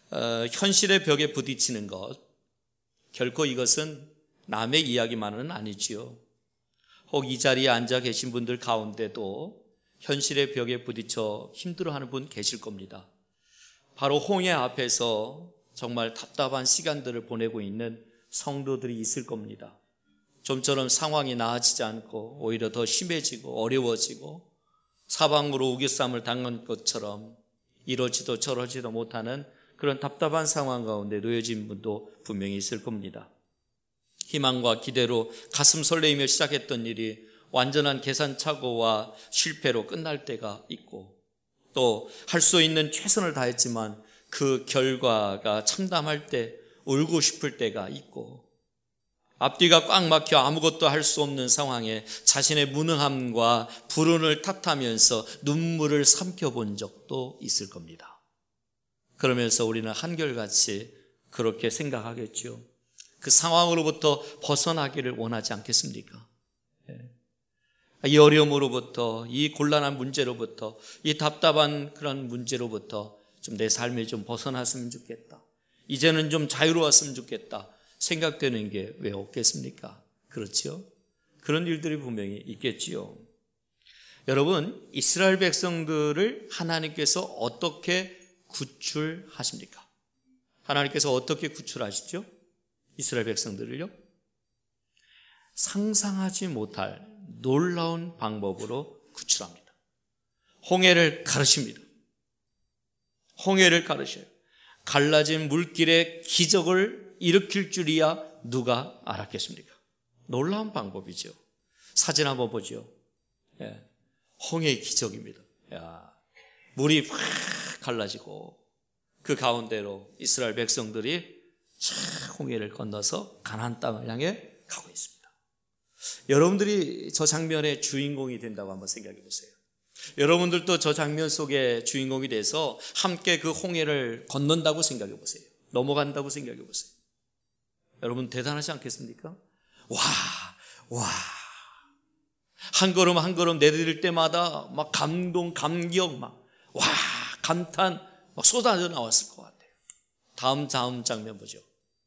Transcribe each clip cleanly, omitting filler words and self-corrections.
현실의 벽에 부딪히는 것, 결코 이것은 남의 이야기만은 아니지요. 혹 이 자리에 앉아 계신 분들 가운데도 현실의 벽에 부딪혀 힘들어하는 분 계실 겁니다. 바로 홍해 앞에서 정말 답답한 시간들을 보내고 있는 성도들이 있을 겁니다. 좀처럼 상황이 나아지지 않고 오히려 더 심해지고 어려워지고 사방으로 우겨쌈을 당한 것처럼 이러지도 저러지도 못하는 그런 답답한 상황 가운데 놓여진 분도 분명히 있을 겁니다. 희망과 기대로 가슴 설레이며 시작했던 일이 완전한 계산착오와 실패로 끝날 때가 있고, 또 할 수 있는 최선을 다했지만 그 결과가 참담할 때 울고 싶을 때가 있고, 앞뒤가 꽉 막혀 아무것도 할 수 없는 상황에 자신의 무능함과 불운을 탓하면서 눈물을 삼켜본 적도 있을 겁니다. 그러면서 우리는 한결같이 그렇게 생각하겠죠. 그 상황으로부터 벗어나기를 원하지 않겠습니까? 이 어려움으로부터, 이 곤란한 문제로부터, 이 답답한 그런 문제로부터 좀 내 삶에 좀 벗어났으면 좋겠다, 이제는 좀 자유로웠으면 좋겠다 생각되는 게 왜 없겠습니까? 그렇죠? 그런 일들이 분명히 있겠지요. 여러분, 이스라엘 백성들을 하나님께서 어떻게 구출하십니까? 하나님께서 어떻게 구출하시죠? 이스라엘 백성들을요? 상상하지 못할 놀라운 방법으로 구출합니다. 홍해를 가르십니다. 홍해를 가르셔요. 갈라진 물길에 기적을 일으킬 줄이야 누가 알았겠습니까? 놀라운 방법이죠. 사진 한번 보죠. 홍해의 기적입니다. 물이 확 갈라지고 그 가운데로 이스라엘 백성들이 홍해를 건너서 가나안 땅을 향해 가고 있습니다. 여러분들이 저 장면의 주인공이 된다고 한번 생각해 보세요. 여러분들도 저 장면 속에 주인공이 돼서 함께 그 홍해를 건넌다고 생각해 보세요. 넘어간다고 생각해 보세요. 여러분 대단하지 않겠습니까? 와. 한 걸음 한 걸음 내디딜 때마다 막 감동, 감격, 감탄 막 쏟아져 나왔을 것 같아요. 다음 장면 보죠.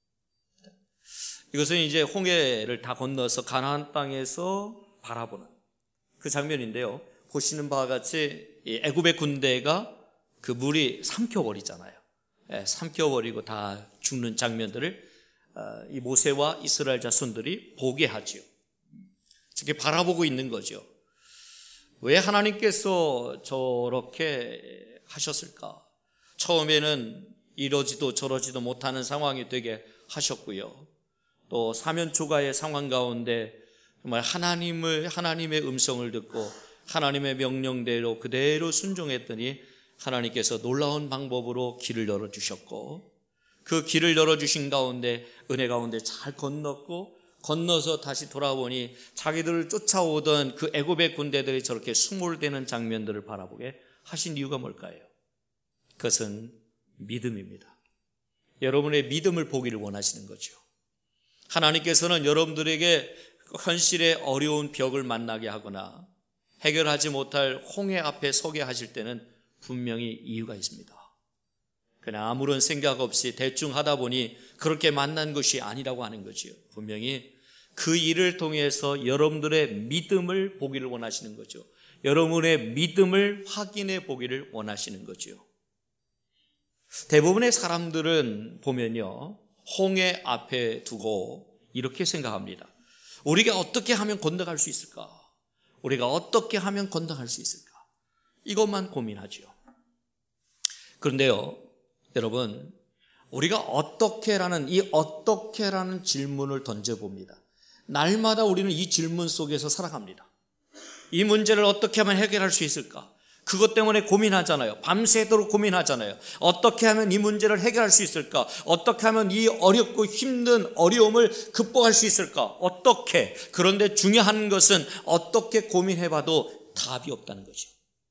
이것은 이제 홍해를 다 건너서 가나안 땅에서 바라보는 그 장면인데요. 보시는 바와 같이 애굽의 군대가 그 물이 삼켜버리잖아요. 삼켜버리고 다 죽는 장면들을 이 모세와 이스라엘 자손들이 보게 하죠. 이렇게 바라보고 있는 거죠. 왜 하나님께서 저렇게 하셨을까? 처음에는 이러지도 저러지도 못하는 상황이 되게 하셨고요. 또 사면 초가의 상황 가운데 정말 하나님의 음성을 듣고 하나님의 명령대로 그대로 순종했더니 하나님께서 놀라운 방법으로 길을 열어주셨고, 그 길을 열어주신 가운데 은혜 가운데 잘 건너서 다시 돌아보니 자기들을 쫓아오던 그 애굽의 군대들이 저렇게 수몰되는 장면들을 바라보게 하신 이유가 뭘까요? 그것은 믿음입니다. 여러분의 믿음을 보기를 원하시는 거죠. 하나님께서는 여러분들에게 현실의 어려운 벽을 만나게 하거나 해결하지 못할 홍해 앞에 서게 하실 때는 분명히 이유가 있습니다. 그냥 아무런 생각 없이 대충 하다 보니 그렇게 만난 것이 아니라고 하는 거지요. 분명히 그 일을 통해서 여러분들의 믿음을 보기를 원하시는 거죠. 여러분의 믿음을 확인해 보기를 원하시는 거죠. 대부분의 사람들은 보면요, 홍해 앞에 두고 이렇게 생각합니다. 우리가 어떻게 하면 건너갈 수 있을까? 우리가 어떻게 하면 건너갈 수 있을까? 이것만 고민하죠. 그런데요, 여러분, 우리가 어떻게라는 질문을 던져봅니다. 날마다 우리는 이 질문 속에서 살아갑니다. 이 문제를 어떻게 하면 해결할 수 있을까? 그것 때문에 고민하잖아요. 밤새도록 고민하잖아요. 어떻게 하면 이 문제를 해결할 수 있을까? 어떻게 하면 이 어렵고 힘든 어려움을 극복할 수 있을까? 어떻게? 그런데 중요한 것은 어떻게 고민해봐도 답이 없다는 거죠.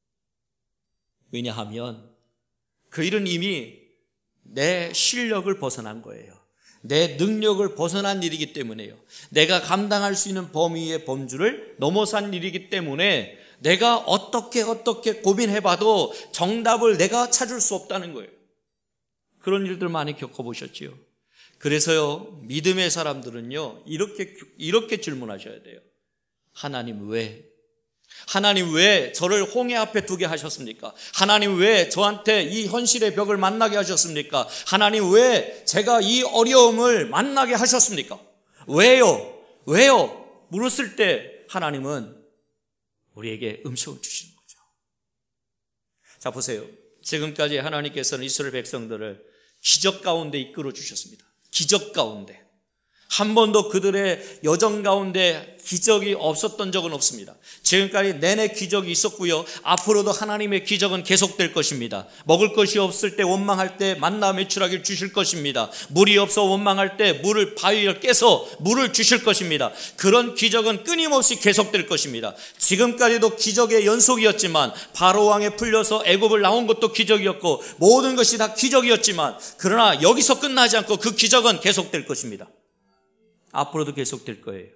왜냐하면 그 일은 이미 내 실력을 벗어난 거예요. 내 능력을 벗어난 일이기 때문에요. 내가 감당할 수 있는 범위의 범주를 넘어선 일이기 때문에 내가 어떻게 고민해봐도 정답을 내가 찾을 수 없다는 거예요. 그런 일들 많이 겪어보셨지요. 그래서요, 믿음의 사람들은요, 이렇게 질문하셔야 돼요. 하나님 왜? 하나님 왜 저를 홍해 앞에 두게 하셨습니까? 하나님 왜 저한테 이 현실의 벽을 만나게 하셨습니까? 하나님 왜 제가 이 어려움을 만나게 하셨습니까? 왜요? 왜요? 물었을 때 하나님은 우리에게 음식을 주시는 거죠. 자, 보세요. 지금까지 하나님께서는 이스라엘 백성들을 기적 가운데 이끌어 주셨습니다. 기적 가운데. 한 번도 그들의 여정 가운데 기적이 없었던 적은 없습니다. 지금까지 내내 기적이 있었고요. 앞으로도 하나님의 기적은 계속될 것입니다. 먹을 것이 없을 때 원망할 때 만나 메추라기를 주실 것입니다. 물이 없어 원망할 때 물을 바위를 깨서 물을 주실 것입니다. 그런 기적은 끊임없이 계속될 것입니다. 지금까지도 기적의 연속이었지만 바로 왕에 풀려서 애굽을 나온 것도 기적이었고 모든 것이 다 기적이었지만 그러나 여기서 끝나지 않고 그 기적은 계속될 것입니다. 앞으로도 계속될 거예요.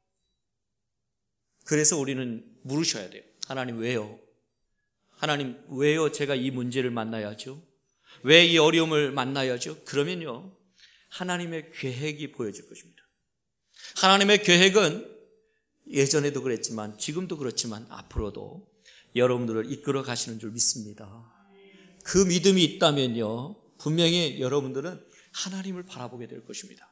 그래서 우리는 물으셔야 돼요. 하나님 왜요? 하나님 왜요? 제가 이 문제를 만나야죠? 왜 이 어려움을 만나야죠? 그러면요, 하나님의 계획이 보여질 것입니다. 하나님의 계획은 예전에도 그랬지만 지금도 그렇지만 앞으로도 여러분들을 이끌어 가시는 줄 믿습니다. 그 믿음이 있다면요, 분명히 여러분들은 하나님을 바라보게 될 것입니다.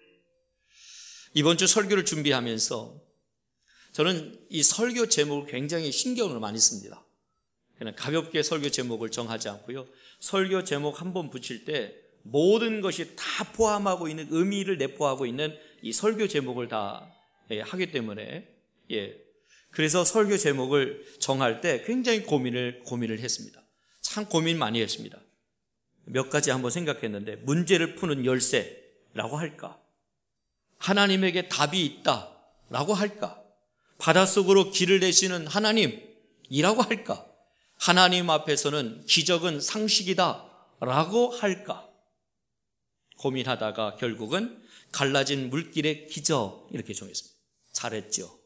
이번 주 설교를 준비하면서 저는 이 설교 제목을 굉장히 신경을 많이 씁니다. 그냥 가볍게 설교 제목을 정하지 않고요. 설교 제목 한번 붙일 때 모든 것이 다 포함하고 있는 의미를 내포하고 있는 이 설교 제목을 다 하기 때문에 그래서 설교 제목을 정할 때 굉장히 고민을 했습니다. 참 고민 많이 했습니다. 몇 가지 한번 생각했는데 문제를 푸는 열쇠라고 할까? 하나님에게 답이 있다라고 할까? 바닷속으로 길을 내시는 하나님이라고 할까? 하나님 앞에서는 기적은 상식이다라고 할까? 고민하다가 결국은 갈라진 물길의 기적 이렇게 정했습니다. 잘했죠?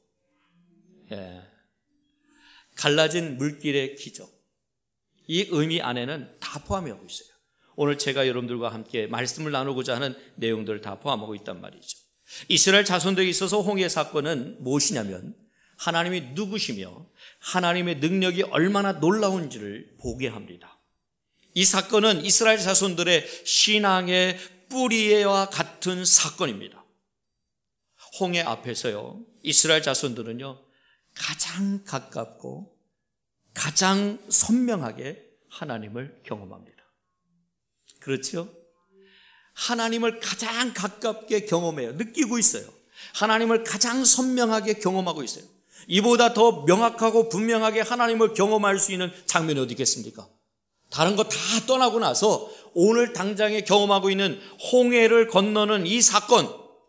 갈라진 물길의 기적. 이 의미 안에는 다 포함하고 있어요. 오늘 제가 여러분들과 함께 말씀을 나누고자 하는 내용들을 다 포함하고 있단 말이죠. 이스라엘 자손들에게 있어서 홍해 사건은 무엇이냐면 하나님이 누구시며 하나님의 능력이 얼마나 놀라운지를 보게 합니다. 이 사건은 이스라엘 자손들의 신앙의 뿌리와 같은 사건입니다. 홍해 앞에서요, 이스라엘 자손들은요, 가장 가깝고 가장 선명하게 하나님을 경험합니다. 그렇죠? 하나님을 가장 가깝게 경험해요. 느끼고 있어요. 하나님을 가장 선명하게 경험하고 있어요. 이보다 더 명확하고 분명하게 하나님을 경험할 수 있는 장면이 어디 있겠습니까? 다른 거 다 떠나고 나서 오늘 당장에 경험하고 있는 홍해를 건너는 이 사건,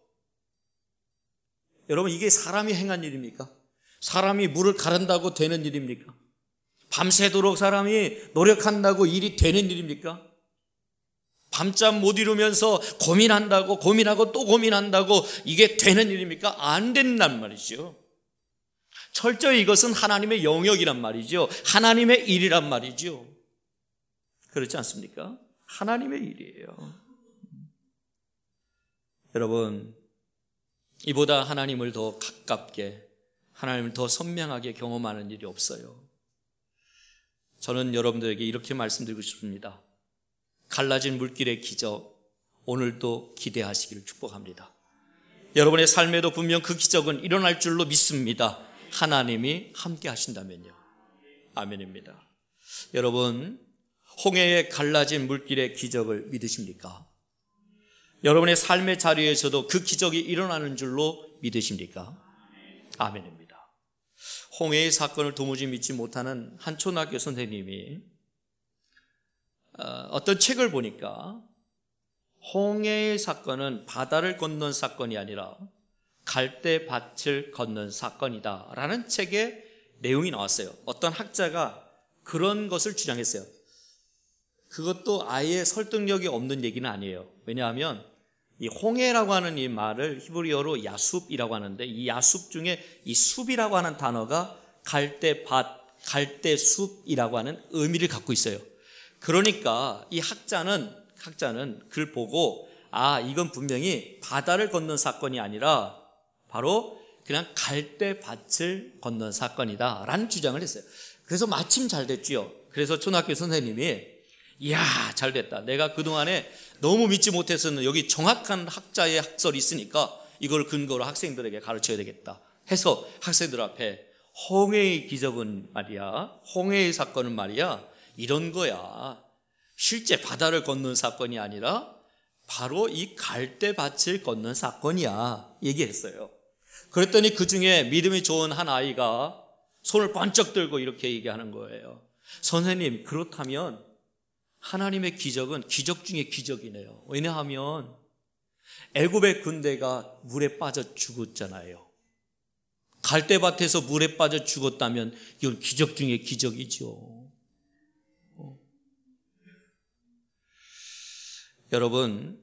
여러분 이게 사람이 행한 일입니까? 사람이 물을 가른다고 되는 일입니까? 밤새도록 사람이 노력한다고 일이 되는 일입니까? 밤잠 못 이루면서 고민하고 또 고민한다고 이게 되는 일입니까? 안 된단 말이죠. 철저히 이것은 하나님의 영역이란 말이죠. 하나님의 일이란 말이죠. 그렇지 않습니까? 하나님의 일이에요. 여러분, 이보다 하나님을 더 가깝게, 하나님을 더 선명하게 경험하는 일이 없어요. 저는 여러분들에게 이렇게 말씀드리고 싶습니다. 갈라진 물길의 기적, 오늘도 기대하시기를 축복합니다. 여러분의 삶에도 분명 그 기적은 일어날 줄로 믿습니다. 하나님이 함께 하신다면요. 아멘입니다. 여러분, 홍해에 갈라진 물길의 기적을 믿으십니까? 여러분의 삶의 자리에서도 그 기적이 일어나는 줄로 믿으십니까? 아멘입니다. 홍해의 사건을 도무지 믿지 못하는 한 초등학교 선생님이 어떤 책을 보니까 홍해의 사건은 바다를 건넌 사건이 아니라 갈대밭을 건넌 사건이다 라는 책에 내용이 나왔어요. 어떤 학자가 그런 것을 주장했어요. 그것도 아예 설득력이 없는 얘기는 아니에요. 왜냐하면 이 홍해라고 하는 이 말을 히브리어로 야숲이라고 하는데 이 야숲 중에 이 숲이라고 하는 단어가 갈대밭, 갈대숲이라고 하는 의미를 갖고 있어요. 그러니까 이 학자는 학자는 그걸 보고 이건 분명히 바다를 건넌 사건이 아니라 바로 그냥 갈대밭을 건넌 사건이다 라는 주장을 했어요. 그래서 마침 잘 됐지요. 그래서 초등학교 선생님이 잘 됐다. 내가 그동안에 너무 믿지 못했었는데 여기 정확한 학자의 학설이 있으니까 이걸 근거로 학생들에게 가르쳐야 되겠다 해서 학생들 앞에 홍해의 기적은 말이야, 홍해의 사건은 말이야, 이런 거야. 실제 바다를 건넌 사건이 아니라 바로 이 갈대밭을 건넌 사건이야 얘기했어요. 그랬더니 그 중에 믿음이 좋은 한 아이가 손을 번쩍 들고 이렇게 얘기하는 거예요. 선생님, 그렇다면 하나님의 기적은 기적 중에 기적이네요. 왜냐하면 애굽의 군대가 물에 빠져 죽었잖아요. 갈대밭에서 물에 빠져 죽었다면 이건 기적 중에 기적이죠. 여러분,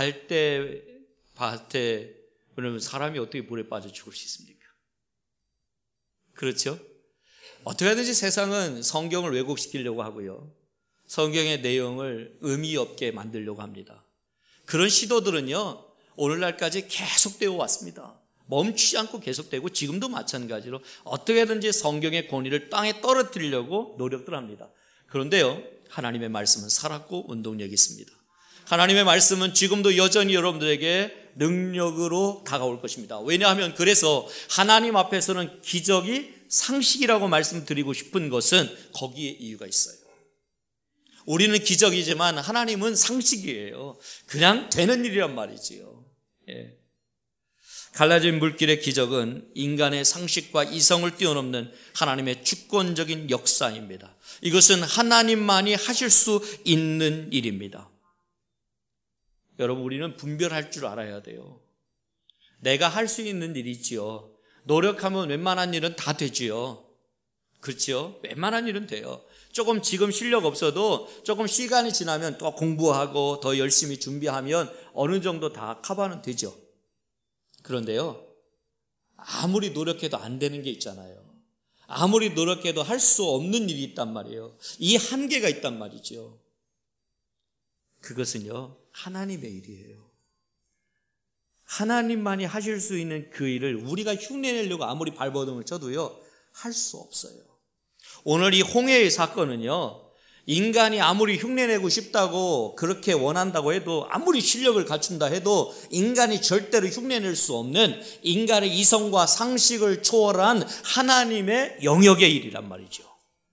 갈대밭에 그러면 사람이 어떻게 물에 빠져 죽을 수 있습니까? 그렇죠? 어떻게 하든지 세상은 성경을 왜곡시키려고 하고요, 성경의 내용을 의미 없게 만들려고 합니다. 그런 시도들은요 오늘날까지 계속되어 왔습니다. 멈추지 않고 계속되고 지금도 마찬가지로 어떻게든지 성경의 권위를 땅에 떨어뜨리려고 노력들 합니다. 그런데요, 하나님의 말씀은 살았고 운동력이 있습니다. 하나님의 말씀은 지금도 여전히 여러분들에게 능력으로 다가올 것입니다. 왜냐하면 그래서 하나님 앞에서는 기적이 상식이라고 말씀드리고 싶은 것은 거기에 이유가 있어요. 우리는 기적이지만 하나님은 상식이에요. 그냥 되는 일이란 말이지요. 갈라진 물길의 기적은 인간의 상식과 이성을 뛰어넘는 하나님의 주권적인 역사입니다. 이것은 하나님만이 하실 수 있는 일입니다. 여러분, 우리는 분별할 줄 알아야 돼요. 내가 할 수 있는 일이지요. 노력하면 웬만한 일은 다 되지요. 그렇죠? 웬만한 일은 돼요. 조금 지금 실력 없어도 조금 시간이 지나면 또 공부하고 더 열심히 준비하면 어느 정도 다 커버는 되죠. 그런데요, 아무리 노력해도 안 되는 게 있잖아요. 아무리 노력해도 할 수 없는 일이 있단 말이에요. 이 한계가 있단 말이죠. 그것은요, 하나님의 일이에요. 하나님만이 하실 수 있는 그 일을 우리가 흉내내려고 아무리 발버둥을 쳐도요 할 수 없어요. 오늘 이 홍해의 사건은요, 인간이 아무리 흉내내고 싶다고 그렇게 원한다고 해도, 아무리 실력을 갖춘다 해도 인간이 절대로 흉내낼 수 없는, 인간의 이성과 상식을 초월한 하나님의 영역의 일이란 말이죠.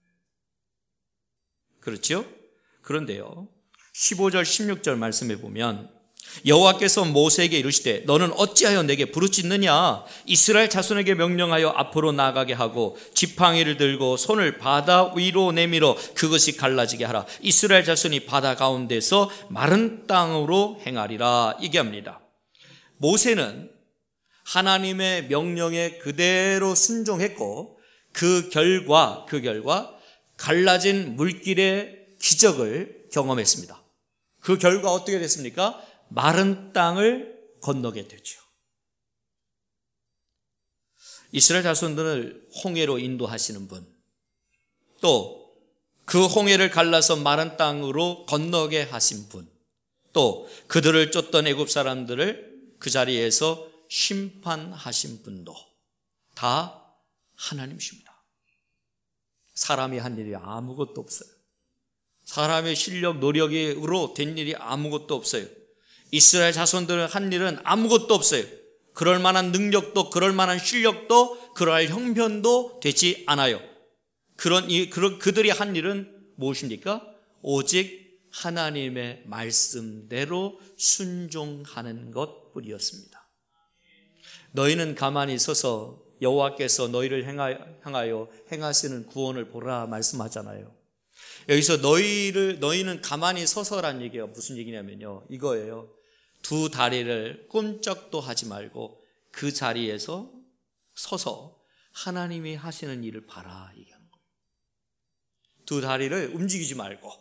그렇죠? 그런데요, 15절 16절 말씀해 보면 여호와께서 모세에게 이르시되 너는 어찌하여 내게 부르짖느냐? 이스라엘 자손에게 명령하여 앞으로 나가게 하고 지팡이를 들고 손을 바다 위로 내밀어 그것이 갈라지게 하라. 이스라엘 자손이 바다 가운데서 마른 땅으로 행하리라 얘기합니다. 모세는 하나님의 명령에 그대로 순종했고 그 결과 갈라진 물길의 기적을 경험했습니다. 그 결과 어떻게 됐습니까? 마른 땅을 건너게 되죠. 이스라엘 자손들을 홍해로 인도하시는 분, 또 그 홍해를 갈라서 마른 땅으로 건너게 하신 분, 또 그들을 쫓던 애굽 사람들을 그 자리에서 심판하신 분도 다 하나님이십니다. 사람이 한 일이 아무것도 없어요. 사람의 실력, 노력으로 된 일이 아무것도 없어요. 이스라엘 자손들은 한 일은 아무것도 없어요. 그럴 만한 능력도, 그럴 만한 실력도, 그럴 형편도 되지 않아요. 그들이 한 일은 무엇입니까? 오직 하나님의 말씀대로 순종하는 것뿐이었습니다. 너희는 가만히 서서 여호와께서 너희를 향하여 행하시는 구원을 보라 말씀하잖아요. 여기서 너희는 가만히 서서란 얘기가 무슨 얘기냐면요, 이거예요. 두 다리를 꼼짝도 하지 말고 그 자리에서 서서 하나님이 하시는 일을 봐라 얘기하는 거예요. 두 다리를 움직이지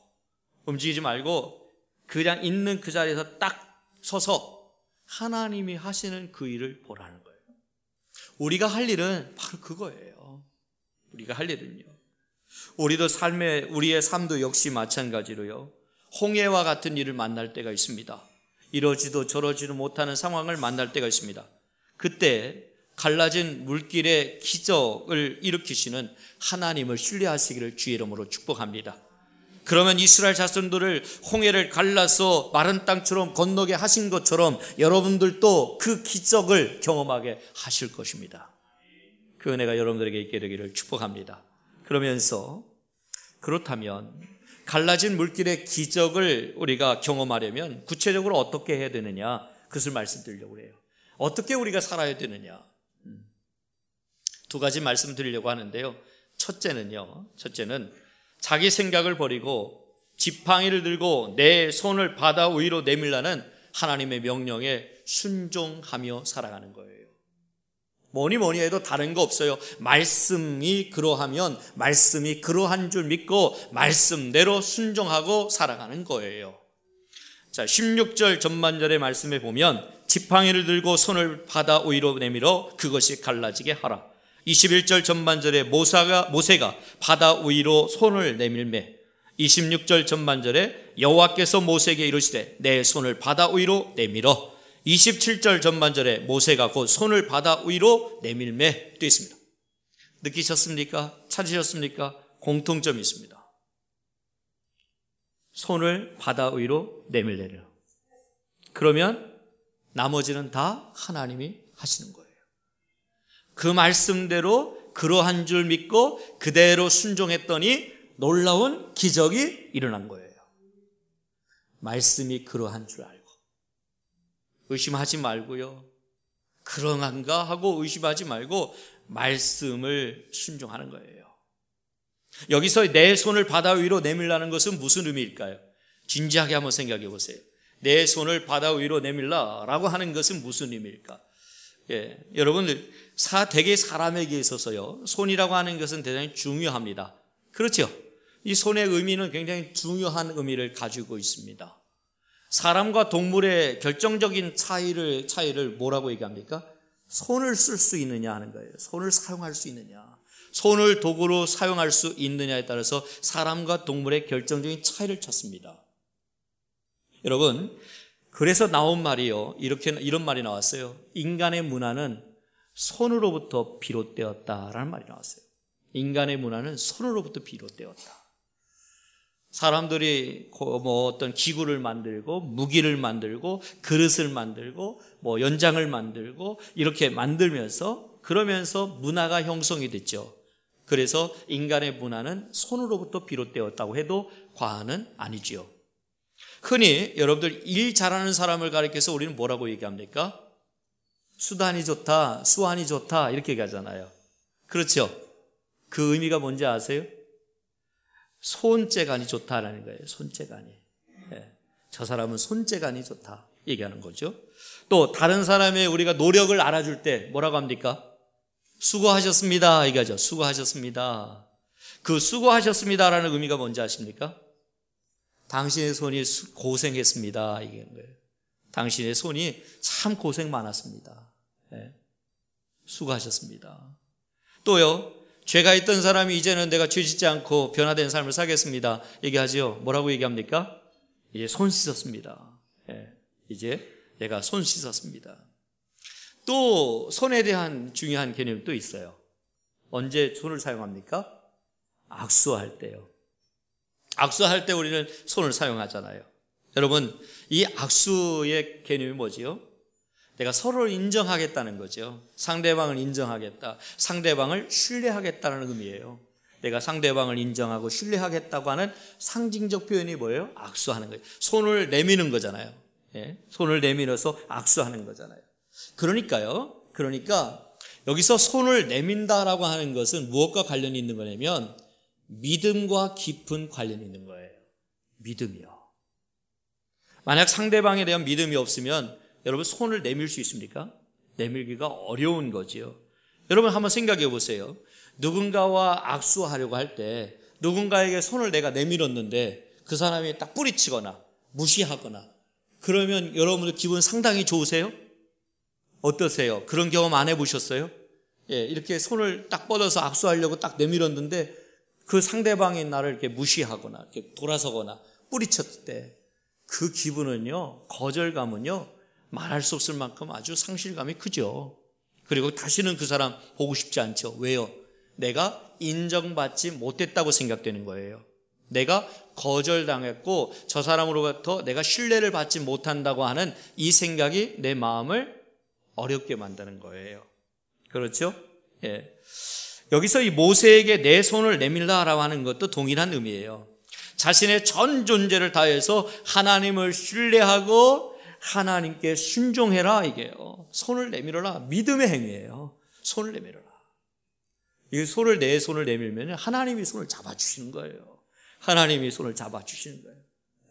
말고 그냥 있는 그 자리에서 딱 서서 하나님이 하시는 그 일을 보라는 거예요. 우리가 할 일은 바로 그거예요. 우리가 할 일은요, 우리의 삶도 역시 마찬가지로요, 홍해와 같은 일을 만날 때가 있습니다. 이러지도 저러지도 못하는 상황을 만날 때가 있습니다. 그때 갈라진 물길의 기적을 일으키시는 하나님을 신뢰하시기를 주의 이름으로 축복합니다. 그러면 이스라엘 자손들을 홍해를 갈라서 마른 땅처럼 건너게 하신 것처럼 여러분들도 그 기적을 경험하게 하실 것입니다. 그 은혜가 여러분들에게 있게 되기를 축복합니다. 그러면서 그렇다면 갈라진 물길의 기적을 우리가 경험하려면 구체적으로 어떻게 해야 되느냐, 그것을 말씀드리려고 해요. 어떻게 우리가 살아야 되느냐, 두 가지 말씀드리려고 하는데요. 첫째는 자기 생각을 버리고 지팡이를 들고 내 손을 바다 위로 내밀라는 하나님의 명령에 순종하며 살아가는 거예요. 뭐니 해도 다른 거 없어요. 말씀이 그러하면 말씀이 그러한 줄 믿고 말씀대로 순종하고 살아가는 거예요. 자, 16절 전반절의 말씀에 보면 지팡이를 들고 손을 바다 위로 내밀어 그것이 갈라지게 하라. 21절 전반절에 모세가 바다 위로 손을 내밀매, 26절 전반절에 여호와께서 모세에게 이르시되 내 손을 바다 위로 내밀어, 27절 전반절에 모세가 곧 손을 바다 위로 내밀매 되어 있습니다. 느끼셨습니까? 찾으셨습니까? 공통점이 있습니다. 손을 바다 위로 내밀래요. 그러면 나머지는 다 하나님이 하시는 거예요. 그 말씀대로 그러한 줄 믿고 그대로 순종했더니 놀라운 기적이 일어난 거예요. 말씀이 그러한 줄 알고 의심하지 말고요. 그러한가 하고 의심하지 말고 말씀을 순종하는 거예요. 여기서 내 손을 바다 위로 내밀라는 것은 무슨 의미일까요? 진지하게 한번 생각해 보세요. 내 손을 바다 위로 내밀라라고 하는 것은 무슨 의미일까? 여러분들 대개 사람에게 있어서요, 손이라고 하는 것은 대단히 중요합니다. 그렇죠? 이 손의 의미는 굉장히 중요한 의미를 가지고 있습니다. 사람과 동물의 결정적인 차이를 뭐라고 얘기합니까? 손을 쓸 수 있느냐 하는 거예요. 손을 사용할 수 있느냐. 손을 도구로 사용할 수 있느냐에 따라서 사람과 동물의 결정적인 차이를 찾습니다. 여러분, 그래서 나온 말이요, 이런 말이 나왔어요. 인간의 문화는 손으로부터 비롯되었다라는 말이 나왔어요. 인간의 문화는 손으로부터 비롯되었다. 사람들이 어떤 기구를 만들고 무기를 만들고 그릇을 만들고 연장을 만들고 이렇게 만들면서 그러면서 문화가 형성이 됐죠. 그래서 인간의 문화는 손으로부터 비롯되었다고 해도 과언은 아니지요. 흔히 여러분들 일 잘하는 사람을 가리켜서 우리는 뭐라고 얘기합니까? 수단이 좋다, 수완이 좋다 이렇게 얘기하잖아요. 그렇죠? 그 의미가 뭔지 아세요? 손재간이 좋다라는 거예요. 손재간이. 저 사람은 손재간이 좋다 얘기하는 거죠. 또 다른 사람의 우리가 노력을 알아줄 때 뭐라고 합니까? 수고하셨습니다 얘기하죠. 수고하셨습니다. 그 수고하셨습니다라는 의미가 뭔지 아십니까? 당신의 손이 고생했습니다 얘기하는 거예요. 당신의 손이 참 고생 많았습니다. 수고하셨습니다. 또요, 죄가 있던 사람이 이제는 내가 죄 짓지 않고 변화된 삶을 살겠습니다 얘기하죠. 뭐라고 얘기합니까? 이제 손 씻었습니다. 이제 내가 손 씻었습니다. 또 손에 대한 중요한 개념이 또 있어요. 언제 손을 사용합니까? 악수할 때요. 악수할 때 우리는 손을 사용하잖아요. 여러분, 이 악수의 개념이 뭐지요? 내가 서로를 인정하겠다는 거죠. 상대방을 인정하겠다. 상대방을 신뢰하겠다는 의미예요. 내가 상대방을 인정하고 신뢰하겠다고 하는 상징적 표현이 뭐예요? 악수하는 거예요. 손을 내미는 거잖아요. 손을 내밀어서 악수하는 거잖아요. 그러니까 여기서 손을 내민다라고 하는 것은 무엇과 관련이 있는 거냐면 믿음과 깊은 관련이 있는 거예요. 믿음이요. 만약 상대방에 대한 믿음이 없으면 여러분 손을 내밀 수 있습니까? 내밀기가 어려운 거지요. 여러분 한번 생각해 보세요. 누군가와 악수하려고 할 때 누군가에게 손을 내가 내밀었는데 그 사람이 딱 뿌리치거나 무시하거나 그러면 여러분들 기분 상당히 좋으세요? 어떠세요? 그런 경험 안 해보셨어요? 이렇게 손을 딱 뻗어서 악수하려고 딱 내밀었는데 그 상대방이 나를 이렇게 무시하거나 이렇게 돌아서거나 뿌리쳤을 때 그 기분은요, 거절감은요, 말할 수 없을 만큼 아주 상실감이 크죠. 그리고 다시는 그 사람 보고 싶지 않죠. 왜요? 내가 인정받지 못했다고 생각되는 거예요. 내가 거절당했고 저 사람으로부터 내가 신뢰를 받지 못한다고 하는 이 생각이 내 마음을 어렵게 만드는 거예요. 그렇죠? 예. 여기서 이 모세에게 내 손을 내밀라라고 하는 것도 동일한 의미예요. 자신의 전 존재를 다해서 하나님을 신뢰하고 하나님께 순종해라, 이게요. 손을 내밀어라. 믿음의 행위예요. 손을 내밀어라. 이 내 손을 내밀면 하나님이 손을 잡아주시는 거예요. 하나님이 손을 잡아주시는 거예요.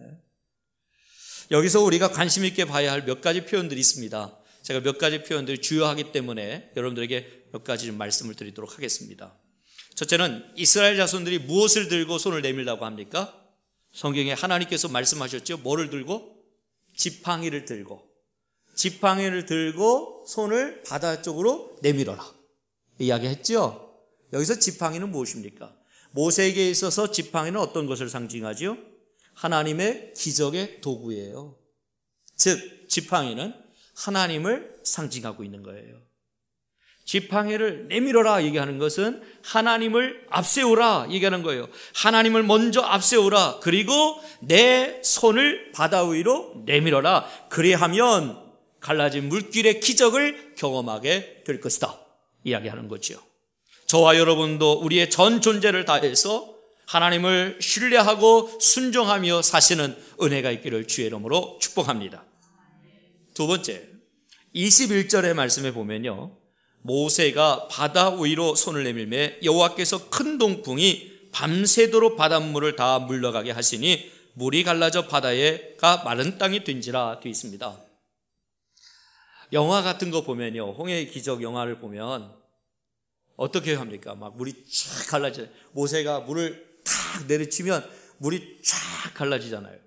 여기서 우리가 관심 있게 봐야 할 몇 가지 표현들이 있습니다. 제가 몇 가지 표현들이 주요하기 때문에 여러분들에게 몇 가지 말씀을 드리도록 하겠습니다. 첫째는 이스라엘 자손들이 무엇을 들고 손을 내밀라고 합니까? 성경에 하나님께서 말씀하셨죠. 뭐를 들고? 지팡이를 들고. 지팡이를 들고 손을 바다 쪽으로 내밀어라. 이야기했죠. 여기서 지팡이는 무엇입니까? 모세에게 있어서 지팡이는 어떤 것을 상징하죠? 하나님의 기적의 도구예요. 즉 지팡이는 하나님을 상징하고 있는 거예요. 지팡이를 내밀어라 얘기하는 것은 하나님을 앞세우라 얘기하는 거예요. 하나님을 먼저 앞세우라. 그리고 내 손을 바다 위로 내밀어라. 그리하면 갈라진 물길의 기적을 경험하게 될 것이다 이야기하는 거죠. 저와 여러분도 우리의 전 존재를 다해서 하나님을 신뢰하고 순종하며 사시는 은혜가 있기를 주의 이름으로 축복합니다. 두 번째, 21절의 말씀에 보면요, 모세가 바다 위로 손을 내밀매 여호와께서 큰 동풍이 밤새도록 바닷물을 다 물러가게 하시니 물이 갈라져 바다가 마른 땅이 된지라 되어 있습니다. 영화 같은 거 보면요, 홍해의 기적 영화를 보면 어떻게 합니까? 막 물이 쫙 갈라져요. 모세가 물을 탁 내리치면 물이 쫙 갈라지잖아요.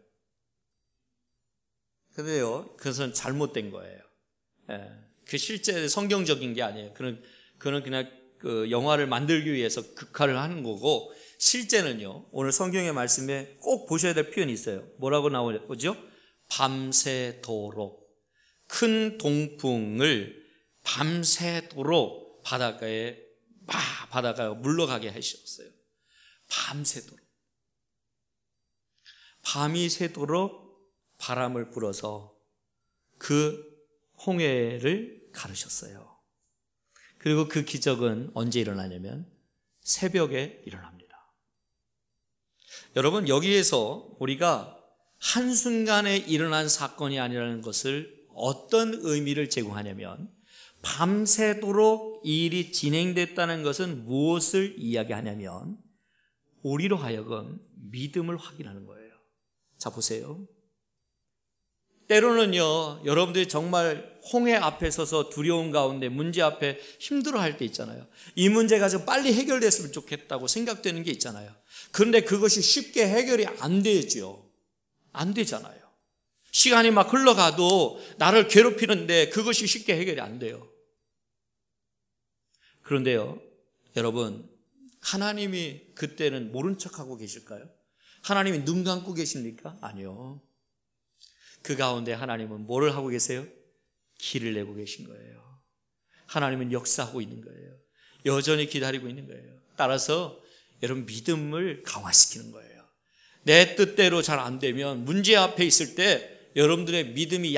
근데요, 그것은 잘못된 거예요. 예. 그 실제 성경적인 게 아니에요. 그는 그냥 그 영화를 만들기 위해서 극화를 하는 거고, 실제는요, 오늘 성경의 말씀에 꼭 보셔야 될 표현이 있어요. 뭐라고 나오죠? 밤새도록. 큰 동풍을 밤새도록 바다가 물러가게 하셨어요. 밤새도록. 밤이 새도록 바람을 불어서 그 홍해를 가르셨어요. 그리고 그 기적은 언제 일어나냐면 새벽에 일어납니다. 여러분, 여기에서 우리가 한순간에 일어난 사건이 아니라는 것을 어떤 의미를 제공하냐면, 밤새도록 이 일이 진행됐다는 것은 무엇을 이야기하냐면 우리로 하여금 믿음을 확인하는 거예요. 자, 보세요. 때로는요, 여러분들이 정말 홍해 앞에 서서 두려운 가운데 문제 앞에 힘들어할 때 있잖아요. 이 문제가 좀 빨리 해결됐으면 좋겠다고 생각되는 게 있잖아요. 그런데 그것이 쉽게 해결이 안 되죠. 안 되잖아요. 시간이 막 흘러가도 나를 괴롭히는데 그것이 쉽게 해결이 안 돼요. 그런데요, 여러분, 하나님이 그때는 모른 척하고 계실까요? 하나님이 눈 감고 계십니까? 아니요. 그 가운데 하나님은 뭐를 하고 계세요? 길을 내고 계신 거예요. 하나님은 역사하고 있는 거예요. 여전히 기다리고 있는 거예요. 따라서 여러분, 믿음을 강화시키는 거예요. 내 뜻대로 잘 안 되면 문제 앞에 있을 때 여러분들의 믿음이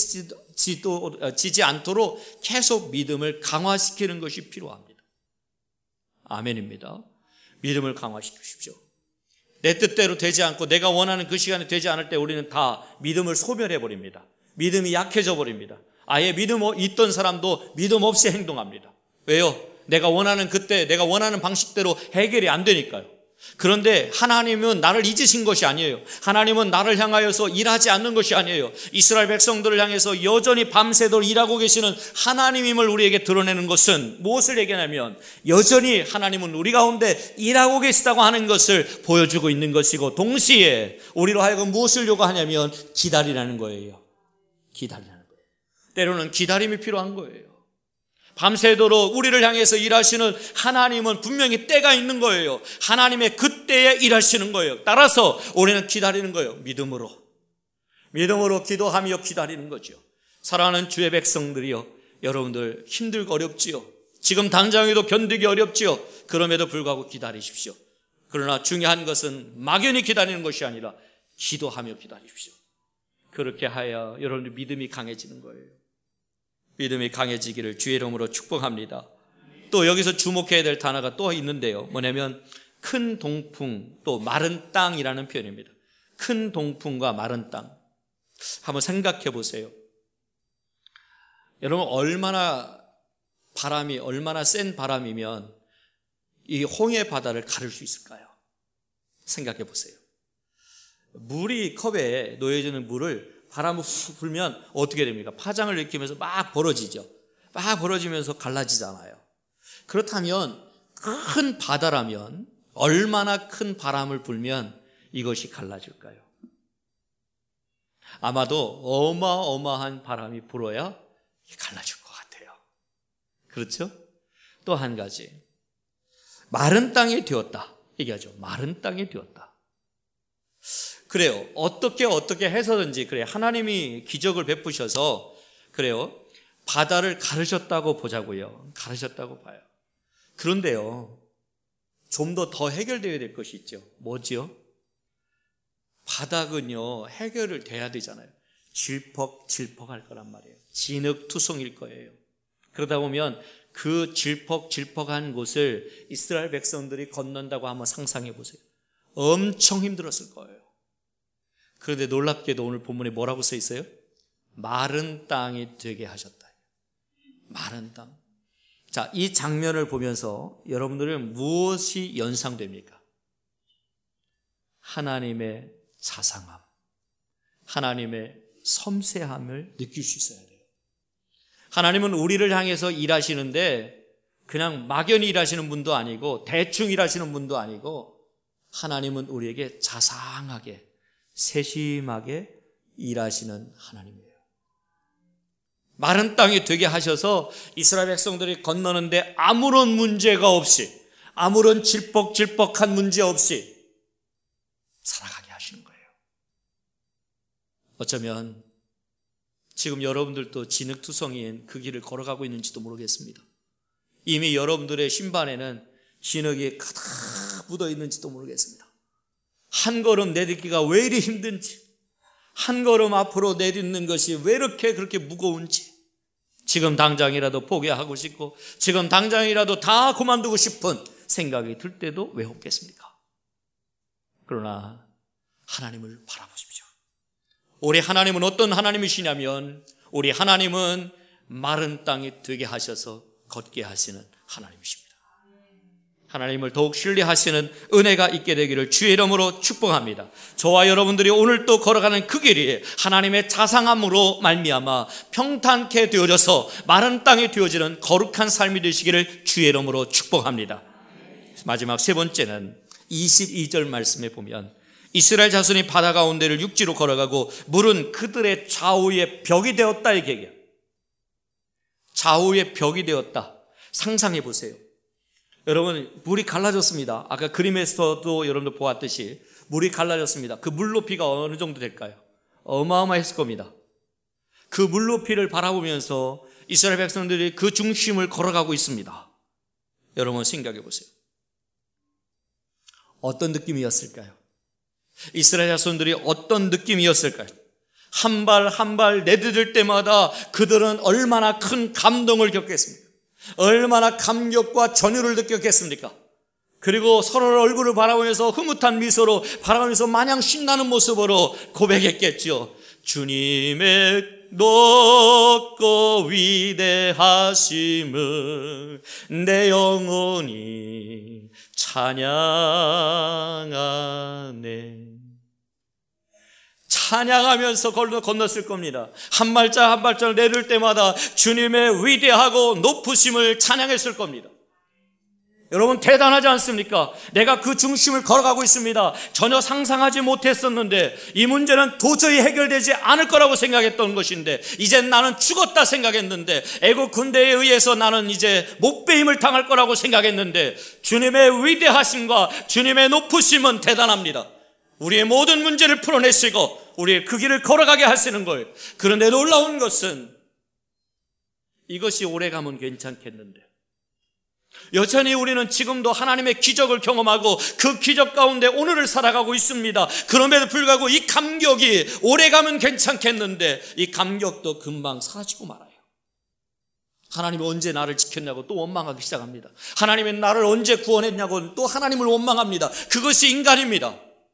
약해지지 않도록 계속 믿음을 강화시키는 것이 필요합니다. 아멘입니다. 믿음을 강화시키십시오. 내 뜻대로 되지 않고 내가 원하는 그 시간에 되지 않을 때 우리는 다 믿음을 소멸해버립니다. 믿음이 약해져 버립니다. 아예 믿음 있던 사람도 믿음 없이 행동합니다. 왜요? 내가 원하는 그때 내가 원하는 방식대로 해결이 안 되니까요. 그런데 하나님은 나를 잊으신 것이 아니에요. 하나님은 나를 향하여서 일하지 않는 것이 아니에요. 이스라엘 백성들을 향해서 여전히 밤새도록 일하고 계시는 하나님임을 우리에게 드러내는 것은 무엇을 얘기하냐면, 여전히 하나님은 우리 가운데 일하고 계시다고 하는 것을 보여주고 있는 것이고, 동시에 우리로 하여금 무엇을 요구하냐면 기다리라는 거예요. 기다리라는 거예요. 때로는 기다림이 필요한 거예요. 밤새도록 우리를 향해서 일하시는 하나님은 분명히 때가 있는 거예요. 하나님의 그 때에 일하시는 거예요. 따라서 우리는 기다리는 거예요. 믿음으로 기도하며 기다리는 거죠. 사랑하는 주의 백성들이요, 여러분들 힘들고 어렵지요. 지금 당장에도 견디기 어렵지요. 그럼에도 불구하고 기다리십시오. 그러나 중요한 것은 막연히 기다리는 것이 아니라 기도하며 기다리십시오. 그렇게 하여 여러분들 믿음이 강해지는 거예요. 믿음이 강해지기를 주의 이름으로 축복합니다. 또 여기서 주목해야 될 단어가 또 있는데요. 뭐냐면 큰 동풍, 또 마른 땅이라는 표현입니다. 큰 동풍과 마른 땅. 한번 생각해 보세요. 여러분, 얼마나 센 바람이면 이 홍해 바다를 가를 수 있을까요? 생각해 보세요. 물이 컵에 놓여지는 물을 바람을 훅 불면 어떻게 됩니까? 파장을 일으키면서 막 벌어지죠. 막 벌어지면서 갈라지잖아요. 그렇다면 큰 바다라면 얼마나 큰 바람을 불면 이것이 갈라질까요? 아마도 어마어마한 바람이 불어야 갈라질 것 같아요. 그렇죠? 또 한 가지, 마른 땅이 되었다 얘기하죠. 마른 땅이 되었다. 그래요. 어떻게 해서든지, 그래, 하나님이 기적을 베푸셔서, 그래요, 바다를 가르셨다고 보자고요. 가르셨다고 봐요. 그런데요, 좀 더 해결되어야 될 것이 있죠. 뭐지요? 바닥은요, 해결을 돼야 되잖아요. 질퍽질퍽할 거란 말이에요. 진흙투성일 거예요. 그러다 보면 그 질퍽질퍽한 곳을 이스라엘 백성들이 건넌다고 한번 상상해 보세요. 엄청 힘들었을 거예요. 그런데 놀랍게도 오늘 본문에 뭐라고 써 있어요? 마른 땅이 되게 하셨다. 마른 땅. 자, 이 장면을 보면서 여러분들은 무엇이 연상됩니까? 하나님의 자상함, 하나님의 섬세함을 느낄 수 있어야 돼요. 하나님은 우리를 향해서 일하시는데 그냥 막연히 일하시는 분도 아니고 대충 일하시는 분도 아니고, 하나님은 우리에게 자상하게 세심하게 일하시는 하나님이에요. 마른 땅이 되게 하셔서 이스라엘 백성들이 건너는데 아무런 문제가 없이, 아무런 질퍽질퍽한 문제 없이 살아가게 하시는 거예요. 어쩌면 지금 여러분들도 진흙투성이인 그 길을 걸어가고 있는지도 모르겠습니다. 이미 여러분들의 신반에는 진흙이 가득 묻어 있는지도 모르겠습니다. 한 걸음 내딛기가 왜 이리 힘든지, 한 걸음 앞으로 내딛는 것이 왜 이렇게 그렇게 무거운지, 지금 당장이라도 포기하고 싶고 지금 당장이라도 다 그만두고 싶은 생각이 들 때도 왜 없겠습니까? 그러나 하나님을 바라보십시오. 우리 하나님은 어떤 하나님이시냐면, 우리 하나님은 마른 땅이 되게 하셔서 걷게 하시는 하나님이십니다. 하나님을 더욱 신뢰하시는 은혜가 있게 되기를 주의 이름으로 축복합니다. 저와 여러분들이 오늘 또 걸어가는 그 길이 하나님의 자상함으로 말미암아 평탄케 되어져서 마른 땅이 되어지는 거룩한 삶이 되시기를 주의 이름으로 축복합니다. 마지막 세 번째는 22절 말씀에 보면 이스라엘 자손이 바다 가운데를 육지로 걸어가고 물은 그들의 좌우의 벽이 되었다 이렇게 얘기해요. 좌우의 벽이 되었다. 상상해 보세요. 여러분, 물이 갈라졌습니다. 아까 그림에서도 여러분들 보았듯이 물이 갈라졌습니다. 그 물 높이가 어느 정도 될까요? 어마어마했을 겁니다. 그 물 높이를 바라보면서 이스라엘 백성들이 그 중심을 걸어가고 있습니다. 여러분 생각해 보세요. 어떤 느낌이었을까요? 이스라엘 자손들이 어떤 느낌이었을까요? 한 발 한 발 내디딜 때마다 그들은 얼마나 큰 감동을 겪겠습니까? 얼마나 감격과 전율을 느꼈겠습니까? 그리고 서로의 얼굴을 바라보면서 흐뭇한 미소로 바라보면서 마냥 신나는 모습으로 고백했겠죠. 주님의 높고 위대하심을 내 영혼이 찬양하네. 찬양하면서 건넜을 겁니다. 한 발짝 한 발짝 내릴 때마다 주님의 위대하고 높으심을 찬양했을 겁니다. 여러분 대단하지 않습니까? 내가 그 중심을 걸어가고 있습니다. 전혀 상상하지 못했었는데 이 문제는 도저히 해결되지 않을 거라고 생각했던 것인데 이젠 나는 죽었다 생각했는데 애국 군대에 의해서 나는 이제 목배임을 당할 거라고 생각했는데 주님의 위대하심과 주님의 높으심은 대단합니다. 우리의 모든 문제를 풀어내시고 우리의 그 길을 걸어가게 하시는 거예요. 그런데 놀라운 것은 이것이 오래가면 괜찮겠는데 여전히 우리는 지금도 하나님의 기적을 경험하고 그 기적 가운데 오늘을 살아가고 있습니다. 그럼에도 불구하고 이 감격이 오래가면 괜찮겠는데 이 감격도 금방 사라지고 말아요. 하나님이 언제 나를 지켰냐고 또 원망하기 시작합니다. 하나님이 나를 언제 구원했냐고 또 하나님을 원망합니다. 그것이 인간입니다.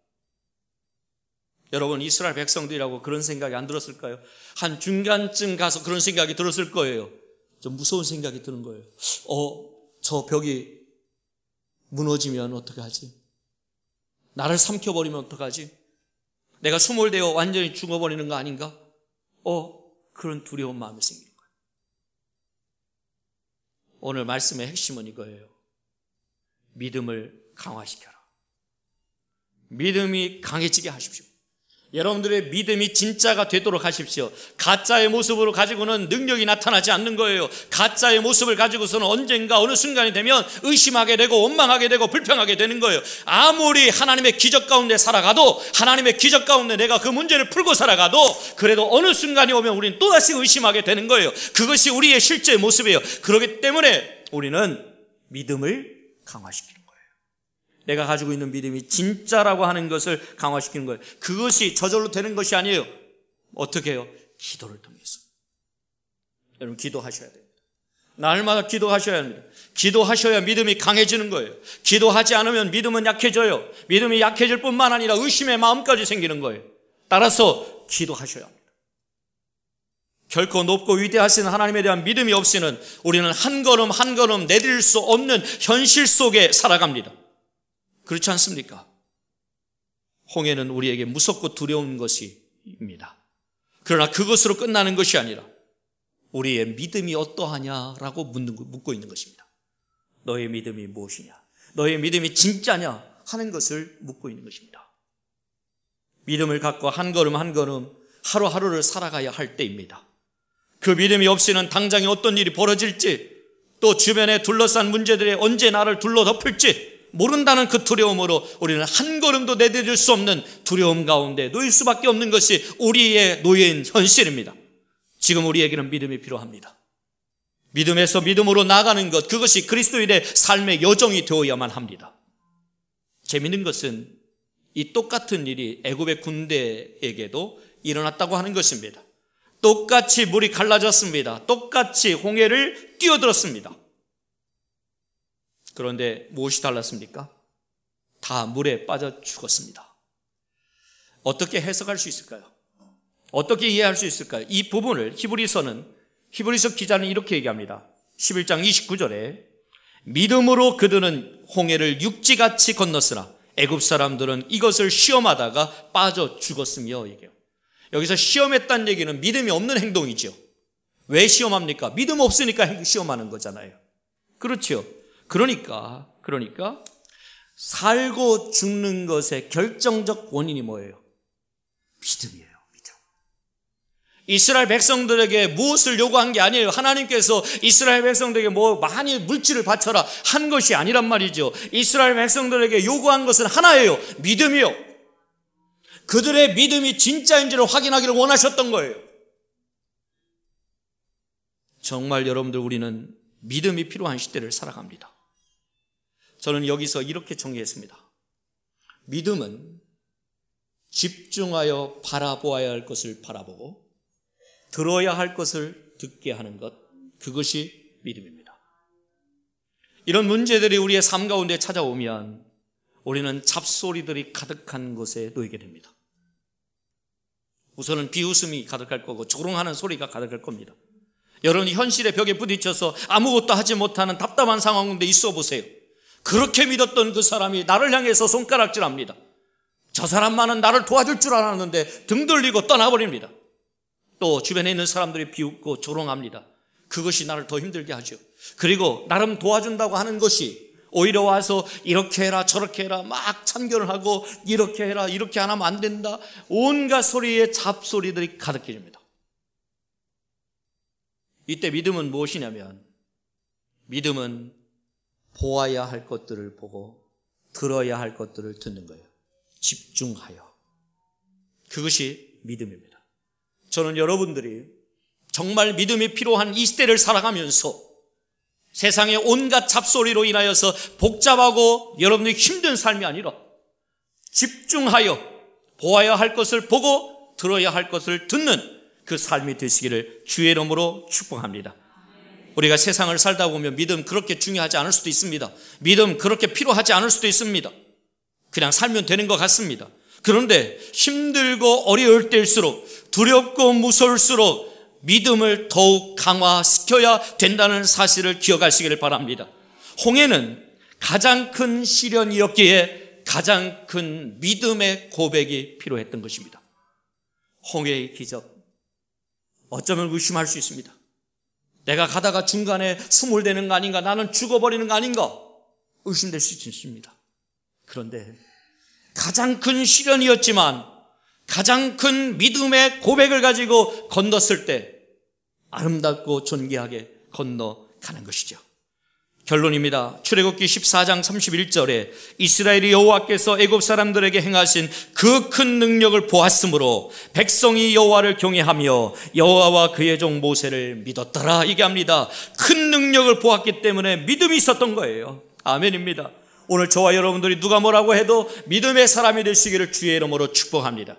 여러분 이스라엘 백성들이라고 그런 생각이 안 들었을까요? 한 중간쯤 가서 그런 생각이 들었을 거예요. 좀 무서운 생각이 드는 거예요. 저 벽이 무너지면 어떡하지? 나를 삼켜버리면 어떡하지? 내가 수몰되어 완전히 죽어버리는 거 아닌가? 그런 두려운 마음이 생기는 거예요. 오늘 말씀의 핵심은 이거예요. 믿음을 강화시켜라. 믿음이 강해지게 하십시오. 여러분들의 믿음이 진짜가 되도록 하십시오. 가짜의 모습으로 가지고는 능력이 나타나지 않는 거예요. 가짜의 모습을 가지고서는 언젠가 어느 순간이 되면 의심하게 되고 원망하게 되고 불평하게 되는 거예요. 아무리 하나님의 기적 가운데 살아가도 하나님의 기적 가운데 내가 그 문제를 풀고 살아가도 그래도 어느 순간이 오면 우리는 또다시 의심하게 되는 거예요. 그것이 우리의 실제 모습이에요. 그렇기 때문에 우리는 믿음을 강화시키는 거예요. 내가 가지고 있는 믿음이 진짜라고 하는 것을 강화시키는 거예요. 그것이 저절로 되는 것이 아니에요. 어떻게 해요? 기도를 통해서. 여러분 기도하셔야 됩니다. 날마다 기도하셔야 합니다. 기도하셔야 믿음이 강해지는 거예요. 기도하지 않으면 믿음은 약해져요. 믿음이 약해질 뿐만 아니라 의심의 마음까지 생기는 거예요. 따라서 기도하셔야 합니다. 결코 높고 위대하신 하나님에 대한 믿음이 없이는 우리는 한 걸음 한 걸음 내딜 수 없는 현실 속에 살아갑니다. 그렇지 않습니까? 홍해는 우리에게 무섭고 두려운 것입니다. 그러나 그것으로 끝나는 것이 아니라 우리의 믿음이 어떠하냐라고 묻고 있는 것입니다. 너의 믿음이 무엇이냐? 너의 믿음이 진짜냐? 하는 것을 묻고 있는 것입니다. 믿음을 갖고 한 걸음 한 걸음 하루하루를 살아가야 할 때입니다. 그 믿음이 없이는 당장에 어떤 일이 벌어질지 또 주변에 둘러싼 문제들이 언제 나를 둘러덮을지 모른다는 그 두려움으로 우리는 한 걸음도 내디딜 수 없는 두려움 가운데 놓일 수밖에 없는 것이 우리의 놓인 현실입니다. 지금 우리에게는 믿음이 필요합니다. 믿음에서 믿음으로 나가는 것, 그것이 그리스도인의 삶의 여정이 되어야만 합니다. 재미있는 것은 이 똑같은 일이 애굽의 군대에게도 일어났다고 하는 것입니다. 똑같이 물이 갈라졌습니다. 똑같이 홍해를 뛰어들었습니다. 그런데 무엇이 달랐습니까? 다 물에 빠져 죽었습니다. 어떻게 해석할 수 있을까요? 어떻게 이해할 수 있을까요? 이 부분을 히브리서 기자는 이렇게 얘기합니다. 11장 29절에 믿음으로 그들은 홍해를 육지같이 건넜으나 애굽 사람들은 이것을 시험하다가 빠져 죽었으며 얘기해요. 여기서 시험했다는 얘기는 믿음이 없는 행동이죠. 왜 시험합니까? 믿음 없으니까 시험하는 거잖아요. 그렇죠. 그러니까 살고 죽는 것의 결정적 원인이 뭐예요? 믿음이에요. 믿음. 이스라엘 백성들에게 무엇을 요구한 게 아니에요. 하나님께서 이스라엘 백성들에게 많이 물질을 바쳐라 한 것이 아니란 말이죠. 이스라엘 백성들에게 요구한 것은 하나예요. 믿음이요. 그들의 믿음이 진짜인지를 확인하기를 원하셨던 거예요. 정말 여러분들 우리는 믿음이 필요한 시대를 살아갑니다. 저는 여기서 이렇게 정리했습니다. 믿음은 집중하여 바라보아야 할 것을 바라보고 들어야 할 것을 듣게 하는 것, 그것이 믿음입니다. 이런 문제들이 우리의 삶 가운데 찾아오면 우리는 잡소리들이 가득한 곳에 놓이게 됩니다. 우선은 비웃음이 가득할 거고 조롱하는 소리가 가득할 겁니다. 여러분이 현실의 벽에 부딪혀서 아무것도 하지 못하는 답답한 상황 가운데 있어 보세요. 그렇게 믿었던 그 사람이 나를 향해서 손가락질합니다. 저 사람만은 나를 도와줄 줄 알았는데 등 돌리고 떠나버립니다. 또 주변에 있는 사람들이 비웃고 조롱합니다. 그것이 나를 더 힘들게 하죠. 그리고 나름 도와준다고 하는 것이 오히려 와서 이렇게 해라 저렇게 해라 막 참견을 하고 이렇게 해라 이렇게 안 하면 안 된다. 온갖 소리에 잡소리들이 가득해집니다. 이때 믿음은 무엇이냐면 믿음은 보아야 할 것들을 보고 들어야 할 것들을 듣는 거예요. 집중하여. 그것이 믿음입니다. 저는 여러분들이 정말 믿음이 필요한 이 시대를 살아가면서 세상의 온갖 잡소리로 인하여서 복잡하고 여러분들이 힘든 삶이 아니라 집중하여 보아야 할 것을 보고 들어야 할 것을 듣는 그 삶이 되시기를 주의 이름으로 축복합니다. 우리가 세상을 살다 보면 믿음 그렇게 중요하지 않을 수도 있습니다. 믿음 그렇게 필요하지 않을 수도 있습니다. 그냥 살면 되는 것 같습니다. 그런데 힘들고 어려울 때일수록 두렵고 무서울수록 믿음을 더욱 강화시켜야 된다는 사실을 기억하시기를 바랍니다. 홍해는 가장 큰 시련이었기에 가장 큰 믿음의 고백이 필요했던 것입니다. 홍해의 기적, 어쩌면 의심할 수 있습니다. 내가 가다가 중간에 스물되는 거 아닌가, 나는 죽어버리는 거 아닌가 의심될 수 있습니다. 그런데 가장 큰 시련이었지만 가장 큰 믿음의 고백을 가지고 건넜을 때 아름답고 존귀하게 건너가는 것이죠. 결론입니다. 출애굽기 14장 31절에 이스라엘이 여호와께서 애굽 사람들에게 행하신 그 큰 능력을 보았으므로 백성이 여호와를 경외하며 여호와와 그의 종 모세를 믿었더라 얘기합니다. 큰 능력을 보았기 때문에 믿음이 있었던 거예요. 아멘입니다. 오늘 저와 여러분들이 누가 뭐라고 해도 믿음의 사람이 되시기를 주의 이름으로 축복합니다.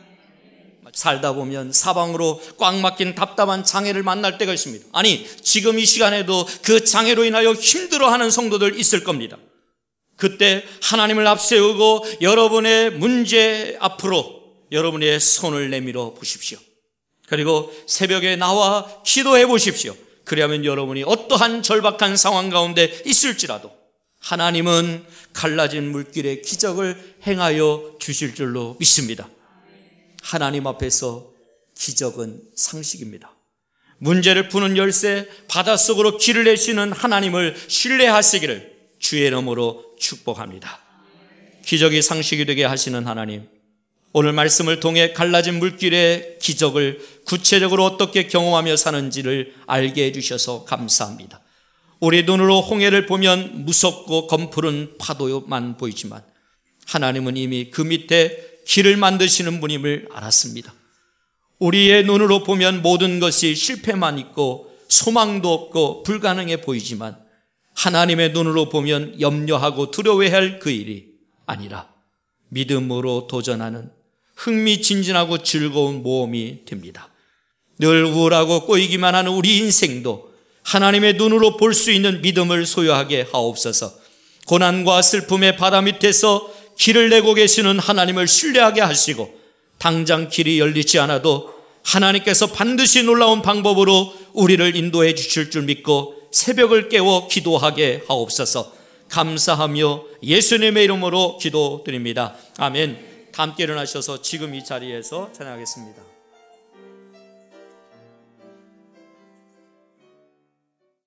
살다 보면 사방으로 꽉 막힌 답답한 장애를 만날 때가 있습니다. 아니, 지금 이 시간에도 그 장애로 인하여 힘들어하는 성도들 있을 겁니다. 그때 하나님을 앞세우고 여러분의 문제 앞으로 여러분의 손을 내밀어 보십시오. 그리고 새벽에 나와 기도해 보십시오. 그리하면 여러분이 어떠한 절박한 상황 가운데 있을지라도 하나님은 갈라진 물길에 기적을 행하여 주실 줄로 믿습니다. 하나님 앞에서 기적은 상식입니다. 문제를 푸는 열쇠, 바닷속으로 길을 내시는 하나님을 신뢰하시기를 주의 이름으로 축복합니다. 기적이 상식이 되게 하시는 하나님, 오늘 말씀을 통해 갈라진 물길의 기적을 구체적으로 어떻게 경험하며 사는지를 알게 해주셔서 감사합니다. 우리 눈으로 홍해를 보면 무섭고 검푸른 파도만 보이지만 하나님은 이미 그 밑에 길을 만드시는 분임을 알았습니다. 우리의 눈으로 보면 모든 것이 실패만 있고 소망도 없고 불가능해 보이지만 하나님의 눈으로 보면 염려하고 두려워해야 할 그 일이 아니라 믿음으로 도전하는 흥미진진하고 즐거운 모험이 됩니다. 늘 우울하고 꼬이기만 하는 우리 인생도 하나님의 눈으로 볼 수 있는 믿음을 소유하게 하옵소서. 고난과 슬픔의 바다 밑에서 길을 내고 계시는 하나님을 신뢰하게 하시고 당장 길이 열리지 않아도 하나님께서 반드시 놀라운 방법으로 우리를 인도해 주실 줄 믿고 새벽을 깨워 기도하게 하옵소서. 감사하며 예수님의 이름으로 기도드립니다. 아멘. 다 함께 일어나셔서 지금 이 자리에서 찬양하겠습니다.